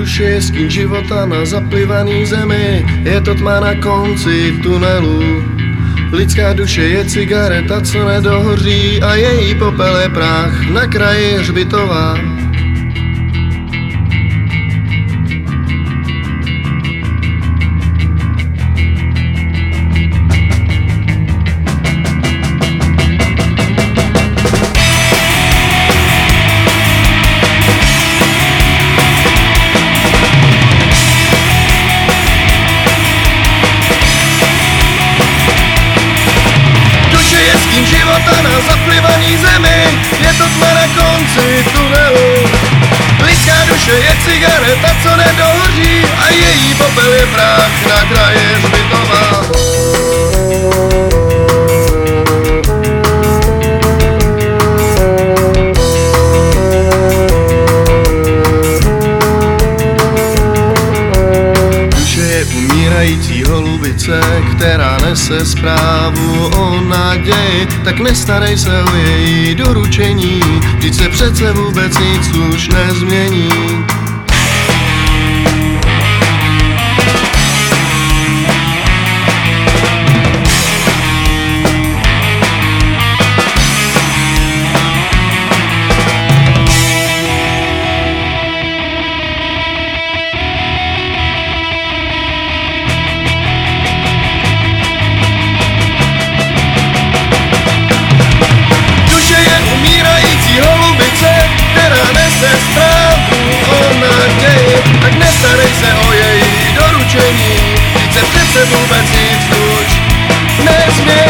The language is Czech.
Duše je stín života na zaplivaný zemi, je to tma na konci tunelu. Lidská duše je cigareta, co nedohoří, a její popel je prach na kraji hřbitova. Života na zaplivaný zemi, je to tma na konci tunelu. Lidská duše je cigareta, co nedohoří, a její popel je prach na kraji hřbitova. Umírající holubice, která nese zprávu o naději, tak nestarej se o její doručení, vždyť se přece vůbec nic už nezmění. Tak nestarej se o její doručení, vždyť se přece vůbec nic už nezmění.